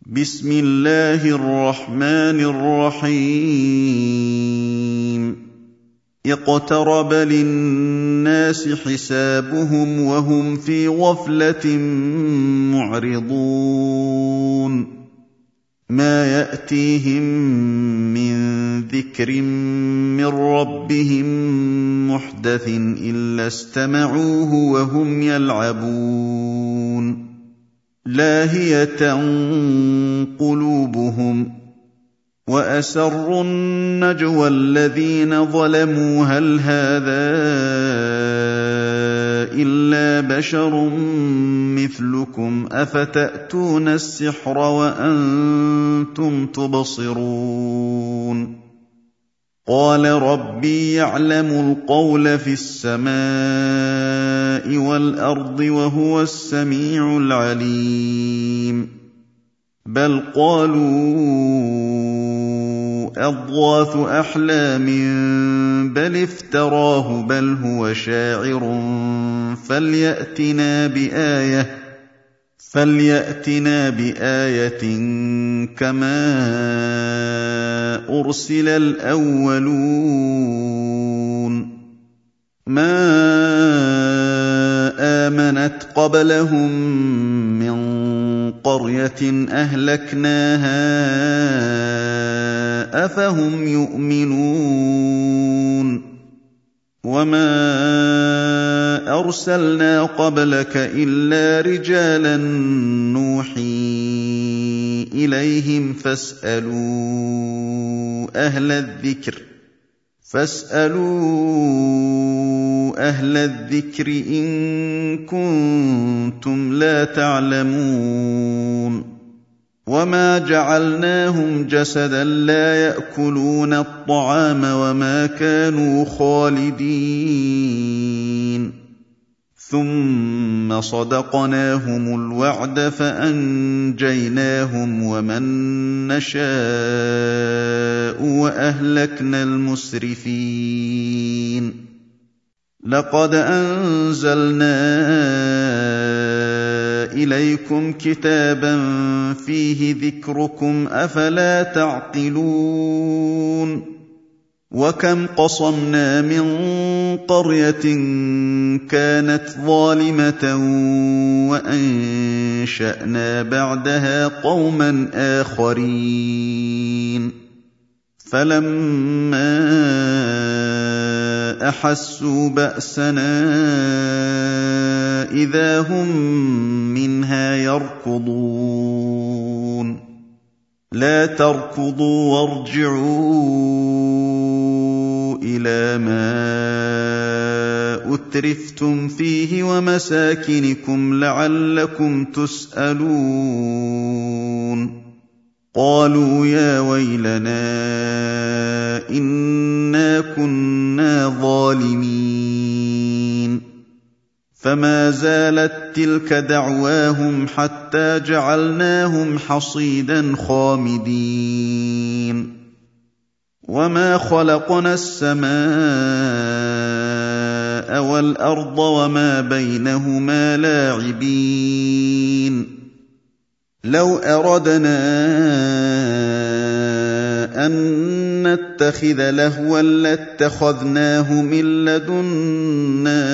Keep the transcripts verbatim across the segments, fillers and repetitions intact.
بسم الله الرحمن الرحيم اقترب للناس حسابهم وهم في غفلة معرضون ما يأتيهم من ذكر من ربهم محدث إلا استمعوه وهم يلعبون لاهية قلوبهم وأسروا النجوى الذين ظلموا هل هذا إلا بشر مثلكم أفتأتون السحر وأنتم تبصرون قال ربي يعلم القول في السماء والأرض وهو السميع العليم بل قالوا أضغاث أحلام بل افتراه بل هو شاعر فليأتنا بآية فليأتنا بآية كما أرسل الأولون ما آمنت قبلهم من قرية أهلكناها أفهم يؤمنون وما أرسلنا قبلك إلا رجالا نوحي إليهم فاسألوا أهل الذكر فاسألوا أهل الذكر إن كنتم لا تعلمون وما جعلناهم جسدا لا يأكلون الطعام وما كانوا خالدين ثم صدقناهم الوعد فأنجيناهم ومن نشاء وأهلكنا المسرفين لقد أنزلنا إليكم كتابا فيه ذكركم أفلا تعقلون وكم قصمنا من قرية كانت ظالمة وأنشأنا بعدها قوما آخرين فلما أحسوا بأسنا إذا هم منها يركضون لا تركضوا وارجعوا إلى ما أترفتم فيه ومساكنكم لعلكم تسألون قالوا يا ويلنا إنا كنا ظالمين فما زالت تلك دعواهم حتى جعلناهم حصيدا خامدين وما خلقنا السماء والأرض وما بينهما لاعبين لو أردنا أن نتخذ لهوا لاتخذناه من لدنا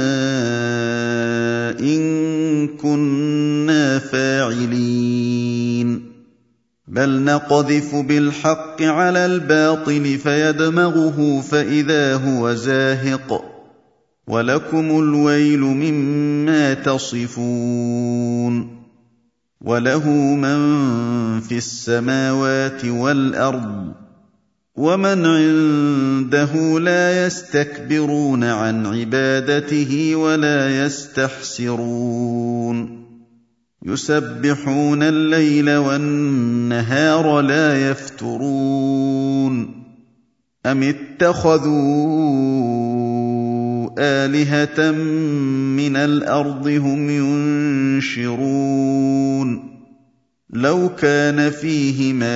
إن كنا فاعلين بل نقذف بالحق على الباطل فيدمغه فإذا هو زاهق ولكم الويل مما تصفون وله من في السماوات والأرض ومن عنده لا يستكبرون عن عبادته ولا يستحسرون يسبحون الليل والنهار لا يفترون أم اتخذوا آلهة من الأرض هم ينشرون لو كان فيهما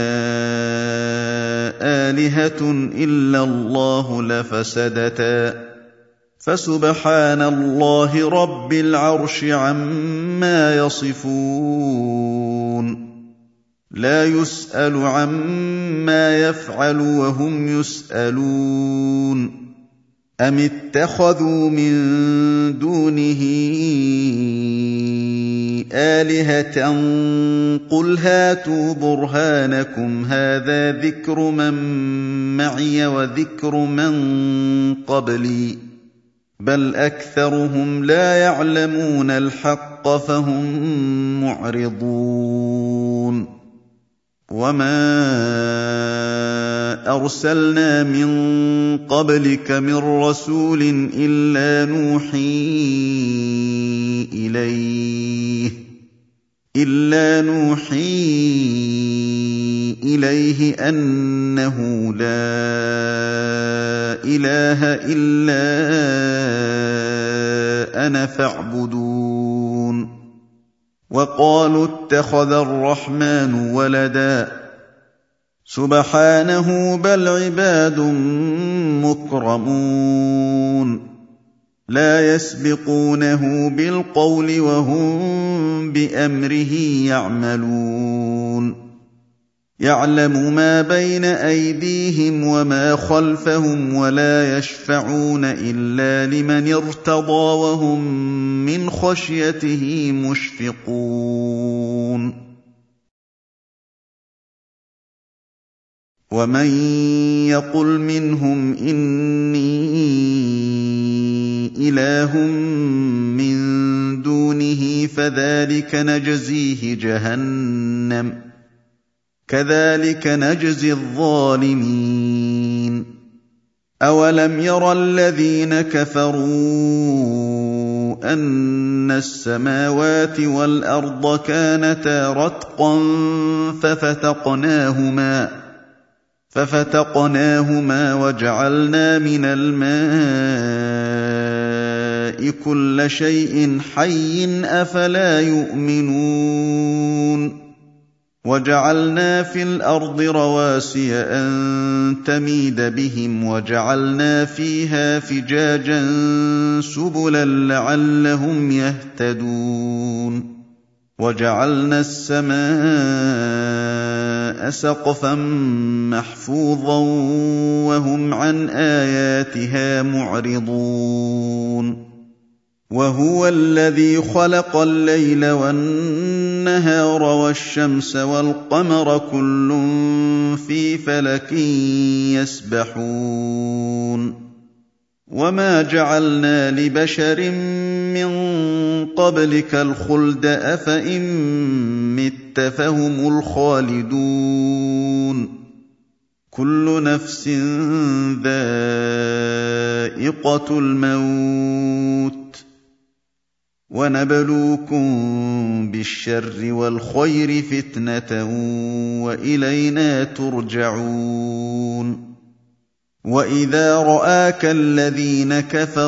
آلهة إلا الله لفسدتا فسبحان الله رب العرش عما يصفون لَا يُسْأَلُ عَمَّا يَفْعَلُ وَهُمْ يُسْأَلُونَ أَمِ اتَّخَذُوا مِن دُونِهِ آلِهَةً قُلْ هَاتُوا بُرْهَانَكُمْ هَٰذَا ذِكْرُ مَن مَّعِيَ وَذِكْرُ مَن قَبْلِي ۗ بَلْ أَكْثَرُهُمْ لَا يَعْلَمُونَ الْحَقَّ فَهُم مُّعْرِضُونَ وَمَا أَرْسَلْنَا مِن قَبْلِكَ مِن رَّسُولٍ إِلَّا نُوحِي إِلَيْهِ إِلَّا نُوحِي إِلَيْهِ أَنَّهُ لَا إِلَٰهَ إِلَّا أَنَا فَاعْبُدُونِ وَقَالُوا اتَّخَذَ الرَّحْمَٰنُ وَلَدًا سُبْحَانَهُ بَلْ عِبَادٌ مُّكْرَمُونَ لَا يَسْبِقُونَهُ بِالْقَوْلِ وَهُم بِأَمْرِهِ يَعْمَلُونَ يَعْلَمُ مَا بَيْنَ أَيْدِيهِمْ وَمَا خَلْفَهُمْ وَلَا يَشْفَعُونَ إِلَّا لِمَنِ ارْتَضَىٰ وَهُم مِّنْ خَشْيَتِهِ مُشْفِقُونَ وَمَن يَقُلْ مِنْهُمْ إِنِّي إِلَٰهٌ مِّن دُونِهِ فَذَٰلِكَ نَجْزِيهِ جَهَنَّمَ ۚ كَذَٰلِكَ نَجْزِي الظَّالِمِينَ أَوَلَمْ يَرَ الَّذِينَ كَفَرُوا أَنَّ السَّمَاوَاتِ وَالْأَرْضَ كَانَتَا رَتْقًا فَفَتَقْنَاهُمَا فَفَتَقْنَاهُمَا وَجَعَلْنَا مِنَ الْمَاءِ كُلَّ شَيْءٍ حَيٍّ ۖ أَفَلَا يُؤْمِنُونَ وَجَعَلْنَا فِي الْأَرْضِ رَوَاسِيَ أَن تَمِيدَ بِهِمْ وَجَعَلْنَا فِيهَا فِجَاجًا سُبُلًا لَّعَلَّهُمْ يَهْتَدُونَ وَجَعَلْنَا السَّمَاءَ سَقْفًا مَّحْفُوظًا وَهُمْ عَنْ آيَاتِهَا مُعْرِضُونَ وَهُوَ الَّذِي خَلَقَ اللَّيْلَ وَالنَّهَارَ وَالشَّمْسَ وَالْقَمَرَ كُلٌّ فِي فَلَكٍ يَسْبَحُونَ وَمَا جَعَلْنَا لِبَشَرٍ مِّن قَبْلِكَ الْخُلْدَ ۖ أَفَإِن مِّتَّ فَهُمُ الْخَالِدُونَ كُلُّ نَفْسٍ ذَائِقَةُ الْمَوْتِ ۖ وَنَبْلُوكُم بِالشَّرِّ وَالْخَيْرِ فِتْنَةً ۖ وَإِلَيْنَا تُرْجَعُونَ وَإِذَا رَآكَ الَّذِينَ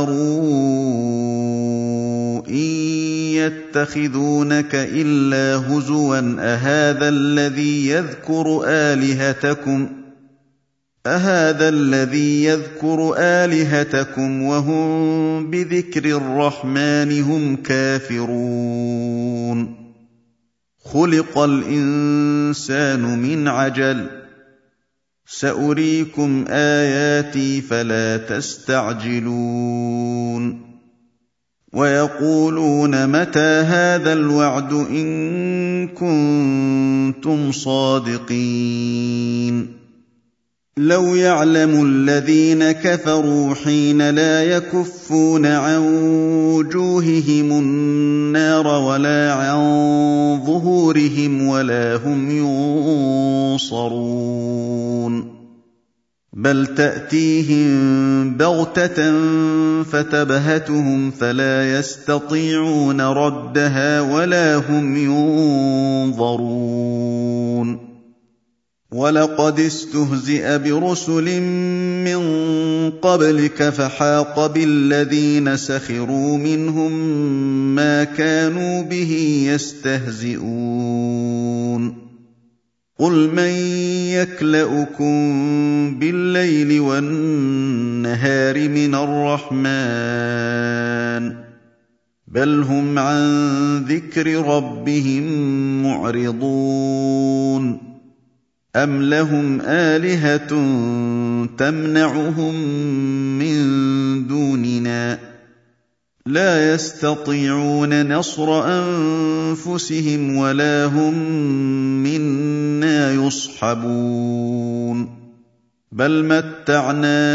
كَفَرُوا إِن يَتَّخِذُونَكَ إِلَّا هُزُوًا أَهَٰذَا الَّذِي يَذْكُرُ آلِهَتَكُمْ أَهَٰذَا الَّذِي يَذْكُرُ آلِهَتَكُمْ وَهُم بِذِكْرِ الرَّحْمَٰنِ هُمْ كَافِرُونَ خُلِقَ الْإِنسَانُ مِنْ عَجَلٍ ۚ سَأُرِيكُمْ آيَاتِي فَلَا تَسْتَعْجِلُونِ وَيَقُولُونَ مَتَىٰ هَٰذَا الْوَعْدُ إِن كُنتُمْ صَادِقِينَ لَوْ يَعْلَمُ الَّذِينَ كَفَرُوا حِينَ لَا يَكُفُّونَ عَن وُجُوهِهِمُ النَّارَ وَلَا عَن ظُهُورِهِمْ وَلَا هُمْ يُنصَرُونَ بَلْ تَأْتِيهِم بَغْتَةً فَتَبْهَتُهُمْ فَلَا يَسْتَطِيعُونَ رَدَّهَا وَلَا هُمْ يُنظَرُونَ وَلَقَدِ اسْتُهْزِئَ بِرُسُلٍ مِّن قَبْلِكَ فَحَاقَ بِالَّذِينَ سَخِرُوا مِنْهُم مَّا كَانُوا بِهِ يَسْتَهْزِئُونَ قُلْ مَن يَكْلَؤُكُم بِاللَّيْلِ وَالنَّهَارِ مِنَ الرَّحْمَٰنِ بل هم عن ذكر ربهم معرضون أم لهم آلهة تمنعهم من دوننا لا يستطيعون نصر أنفسهم ولا هم منا يصحبون بل متعنا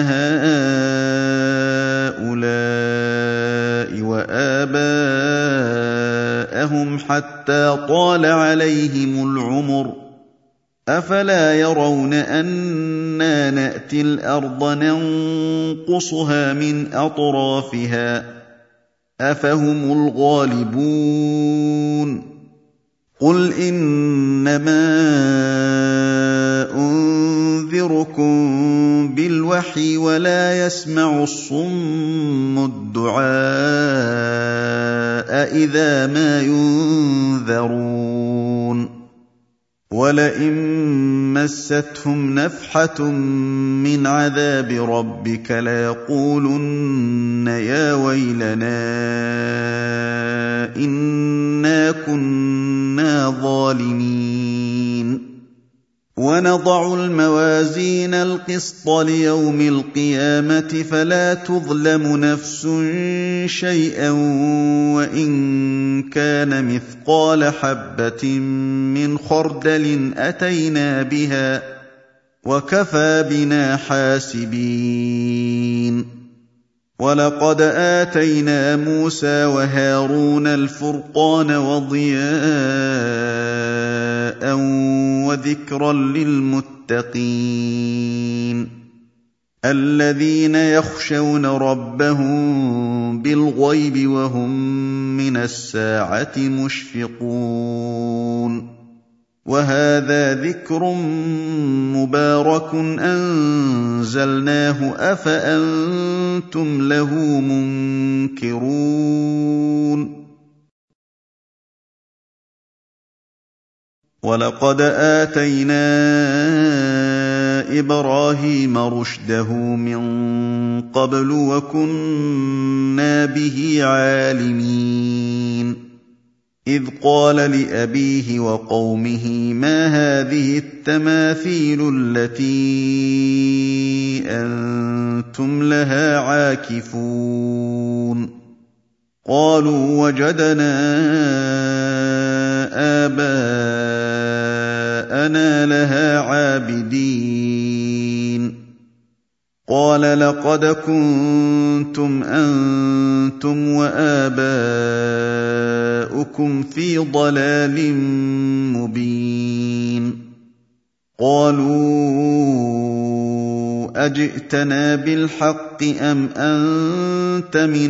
هؤلاء وآباءهم حتى طال عليهم العمر أفلا يرون أنا نأتي الأرض ننقصها من أطرافها أفهم الغالبون قل إنما أنذركم بالوحي ولا يسمع الصم الدعاء إذا ما ينذرون ولئن مستهم نفحة من عذاب ربك ليقولن يا ويلنا إنا كنا ظالمين ونضع الموازين القسط ليوم القيامة فلا تظلم نفس شيئا وإن كان مثقال حبة من خردل أتينا بها وكفى بنا حاسبين ولقد آتينا موسى وهارون الفرقان وضياء وذكرا للمتقين الذين يخشون ربهم بالغيب وهم من الساعة مشفقون وهذا ذكر مبارك أنزلناه أفأنتم له منكرون ولقد آتينا إبراهيم رشده من قبل وكنا به عالمين إذ قال لأبيه وقومه ما هذه التماثيل التي أنتم لها عاكفون قالوا وجدنا آباءنا لها عابدين قال لقد كنتم أنتم وآباؤكم في ضلال مبين قالوا أجئتنا بالحق أم أنت من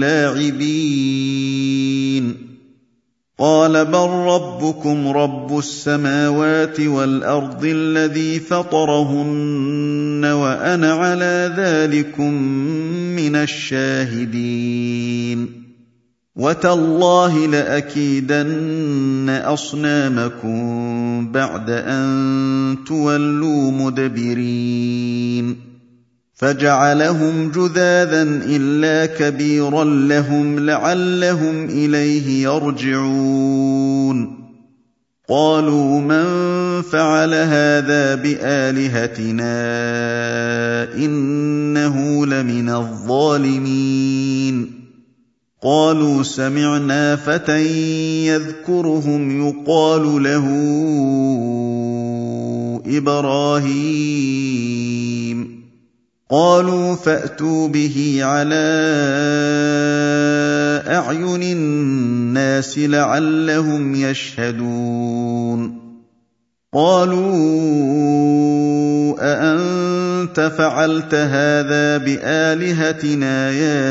اللاعبين قال بل ربكم رب السماوات والأرض الذي فطرهن وأنا على ذلكم من الشاهدين وتالله لأكيدن أصنامكم بعد أن تولوا مدبرين فجعلهم جذاذا إلا كبيرا لهم لعلهم إليه يرجعون قالوا من فعل هذا بآلهتنا إنه لمن الظالمين قالوا سمعنا فتى يذكرهم يقال له إبراهيم قالوا فأتوا به على أعين الناس لعلهم يشهدون قالوا أأنت فعلت هذا بآلهتنا يا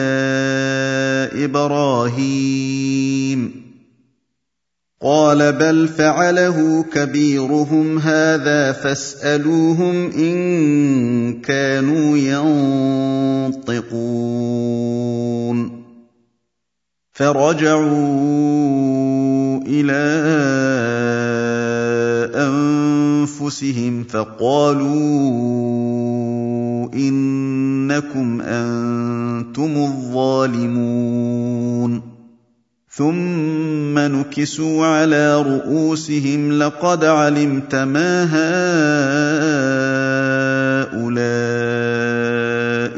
إبراهيم قال بل فعله كبيرهم هذا فاسألوهم إن كانوا ينطقون فرجعوا إلى أنفسهم فقالوا إنكم أنتم الظالمون ثم نكسوا على رؤوسهم لقد علمت ما هؤلاء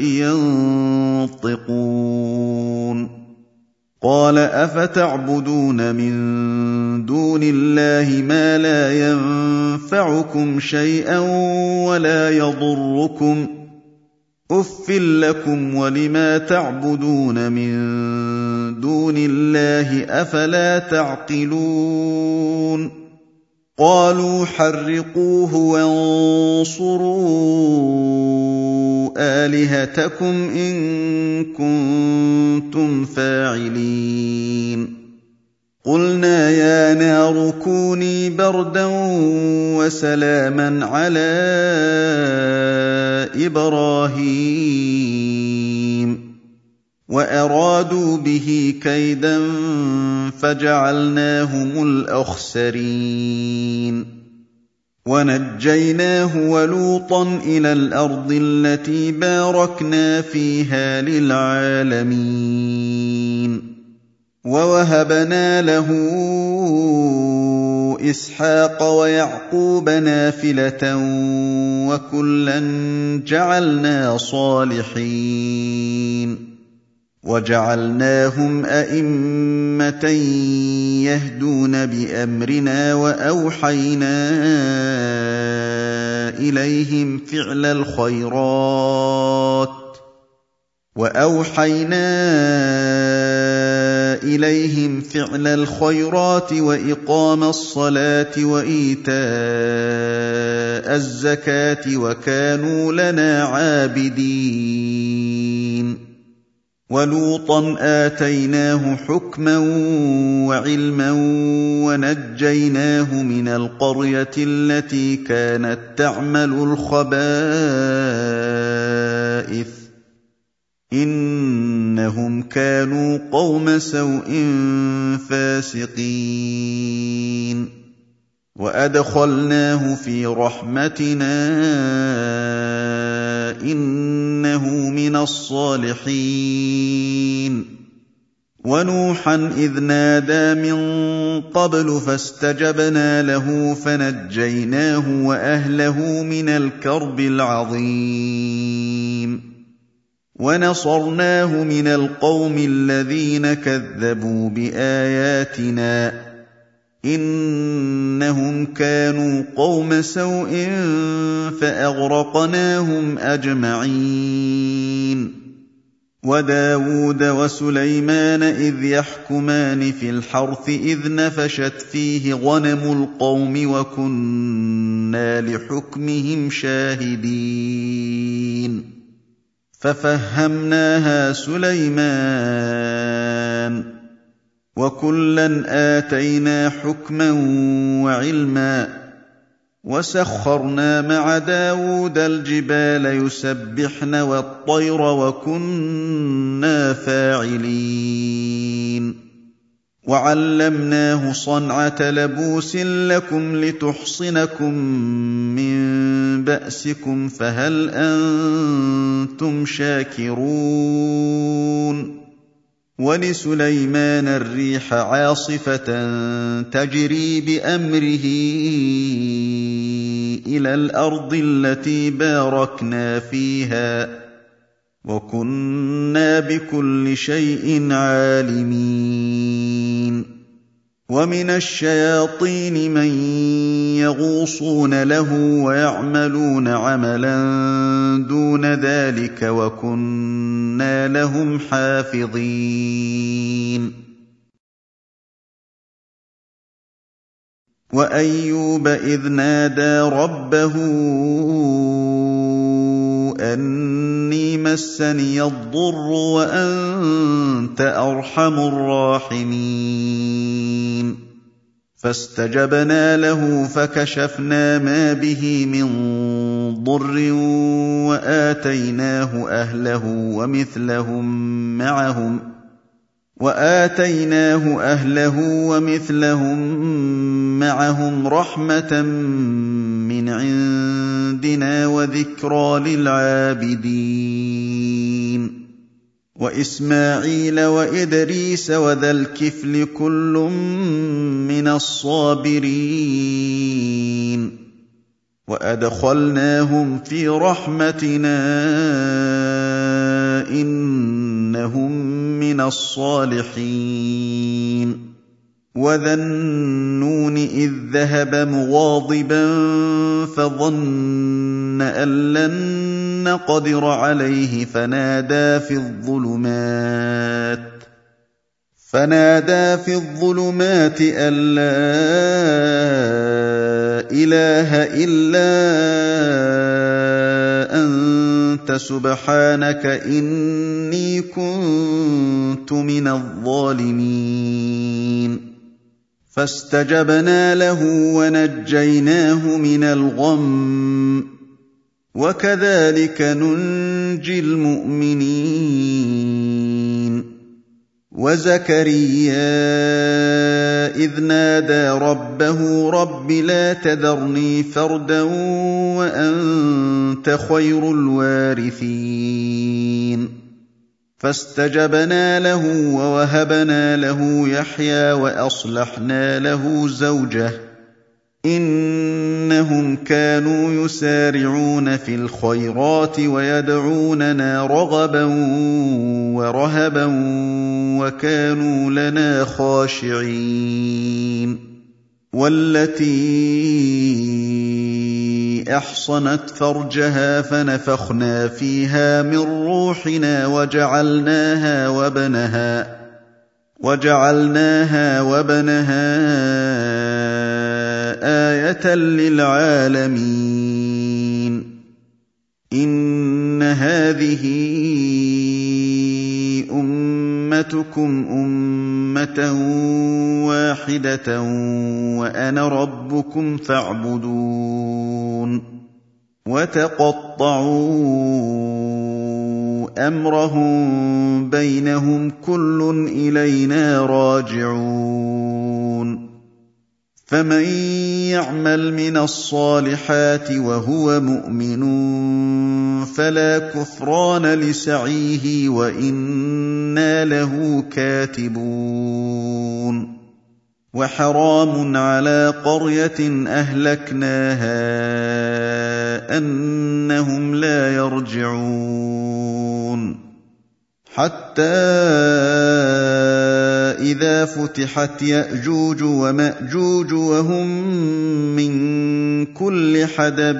ينطقون قال أفتعبدون من دون الله ما لا ينفعكم شيئا ولا يضركم أُفٍّ لكم ولما تعبدون من دون الله أفلا تعقلون قالوا حرقوه وانصروا آلهتكم إن كنتم فاعلين قلنا يا نار كوني بردا وسلاما على إبراهيم وأرادوا به كيدا فجعلناهم الأخسرين ونجيناه ولوطا إلى الأرض التي باركنا فيها للعالمين ووهبنا له إسحاق ويعقوب نافلة وكلا جعلنا صالحين وجعلناهم أئمة يهدون بأمرنا وأوحينا إليهم فعل الخيرات وأوحينا إليهم فعل الخيرات وإقام الصلاة وإيتاء الزكاة وكانوا لنا عابدين ولوطا آتيناه حكما وعلما ونجيناه من القرية التي كانت تعمل الخبائث إنهم كانوا قوم سوء فاسقين وأدخلناه في رحمتنا إنه من الصالحين ونوحا إذ نادى من قبل فاستجبنا له فنجيناه وأهله من الكرب العظيم ونصرناه من القوم الذين كذبوا بآياتنا إنهم كانوا قوم سوء فأغرقناهم أجمعين وداود وسليمان إذ يحكمان في الحرث إذ نفشت فيه غنم القوم وكنا لحكمهم شاهدين ففهمناها سليمان وكلا آتينا حكما وعلما وسخرنا مع داود الجبال يسبحن والطير وكنا فاعلين وعلمناه صنعة لبوس لكم لتحصنكم من بأسكم فهل أنتم شاكرون ولسليمان الريح عاصفة تجري بأمره إلى الأرض التي باركنا فيها وكنا بكل شيء عالمين ومن الشياطين من يغوصون له ويعملون عملا دون ذلك وكنا لهم حافظين وأيوب إذ نادى ربه أني مسني الضر وأنت أرحم الراحمين فاستجبنا له فكشفنا ما به من ضر وآتيناه أهله ومثلهم معهم وآتيناه أهله ومثلهم معهم رحمة من عندنا وذكرى للعابدين وإسماعيل وإدريس وذا الكفل كل من الصابرين وأدخلناهم في رحمتنا إنهم من الصالحين وذا النون إذ ذهب مغاضبا فظن أن لن نقدر عليه فنادى في الظلمات فنادى في الظلمات أن لا إله إلا أنت سبحانك إني كنت من الظالمين فاستجبنا له ونجيناه من الغم وكذلك ننجي المؤمنين وزكريا إذ نادى ربه رب لا تذرني فردا وأنت خير الوارثين فاستجبنا له ووهبنا له يحيى وأصلحنا له زوجه إنهم كانوا يسارعون في الخيرات ويدعوننا رغبا ورهبا وكانوا لنا خاشعين والتي أحصنت فرجها فنفخنا فيها من روحنا وجعلناها وبنها وجعلناها وبنها آية للعالمين إن هذه أمتكم أمة واحدة وأنا ربكم فاعبدون وتقطعوا أمرهم بينهم كل إلينا راجعون فمن يعمل من الصالحات وهو مؤمن فلا كفران لسعيه وإنا له كاتبون وحرام على قرية أهلكناها أنهم لا يرجعون حتى إذا فتحت يأجوج ومأجوج وهم من كل حدب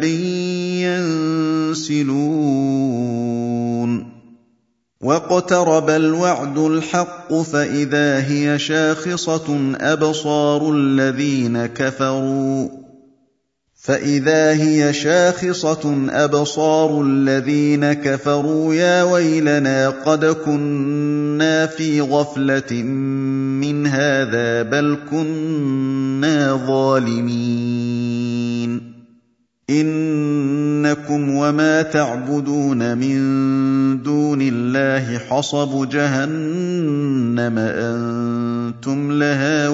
ينسلون واقترب الوعد الحق فإذا هي شاخصة أبصار الذين كفروا فإذا هي شاخصة أبصار الذين كفروا يا ويلنا قد كنا في غفلة من هذا بل كنا ظالمين إنكم وما تعبدون من دون الله حصب جهنم أنتم لها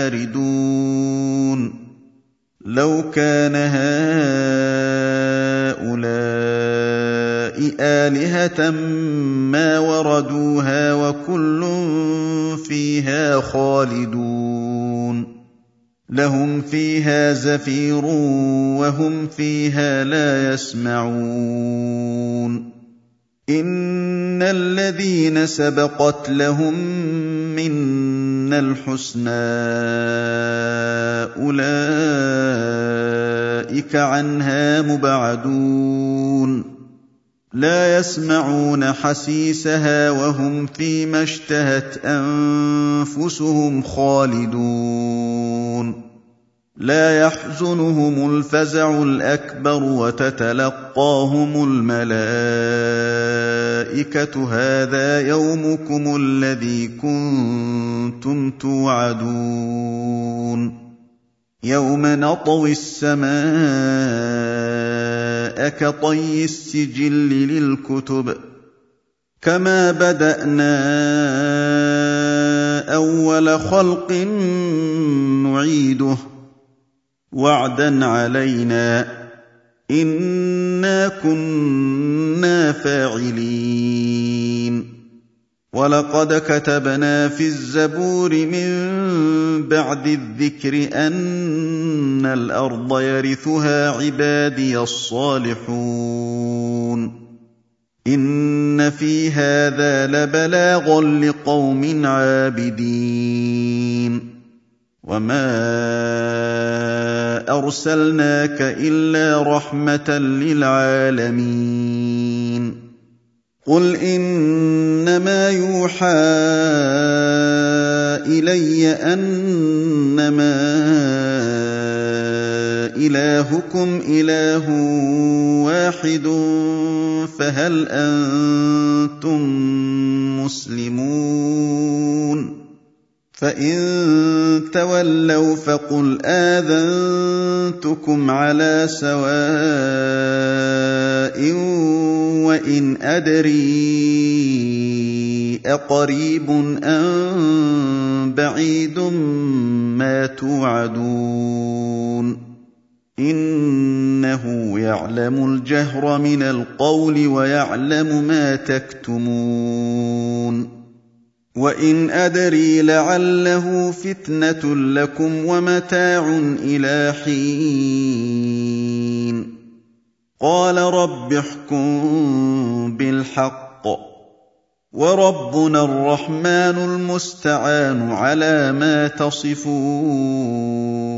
واردون لو كان هؤلاء آلهة ما وردوها وكل فيها خالدون لهم فيها زفير وهم فيها لا يسمعون إن الذين سبقت لهم منا الحسنى أولئك عنها مبعدون لا يسمعون حسيسها وهم فيما اشتهت أنفسهم خالدون لا يحزنهم الفزع الأكبر وتتلقاهم الملائكة هذا يومكم الذي كنتم توعدون يوم نطوي السماء كطي السجل للكتب كما بدأنا أول خلق نعيده وعدا علينا إنا كنا فاعلين وَلَقَدْ كَتَبْنَا فِي الزَّبُورِ مِن بَعْدِ الذِّكْرِ أَنَّ الْأَرْضَ يَرِثُهَا عِبَادِيَ الصَّالِحُونَ إِنَّ فِي هَٰذَا لَبَلَاغًا لِّقَوْمٍ عَابِدِينَ وَمَا أَرْسَلْنَاكَ إِلَّا رَحْمَةً لِّلْعَالَمِينَ قُلْ إِنَّمَا يُوحَىٰ إِلَيَّ أَنَّمَا إِلَٰهُكُمْ إِلَٰهٌ وَاحِدٌ فَهَلْ أَنتُم مُّسْلِمُونَ فَإِن تَوَلَّوْا فَقُلْ آذَنتُكُمْ عَلَىٰ سَوَاءٍ وَإِنْ أَدْرِي أَقَرِيبٌ أَم بَعِيدٌ مَّا تُوعَدُونَ إِنَّهُ يَعْلَمُ الْجَهْرَ مِنَ الْقَوْلِ وَيَعْلَمُ مَا تَكْتُمُونَ وَإِنْ أَدْرِي لَعَلَّهُ فِتْنَةٌ لَّكُمْ وَمَتَاعٌ إِلَىٰ حِينٍ قَالَ رَبِّ احْكُم بِالْحَقِّ وَرَبُّنَا الرَّحْمَٰنُ الْمُسْتَعَانُ عَلَىٰ مَا تَصِفُونَ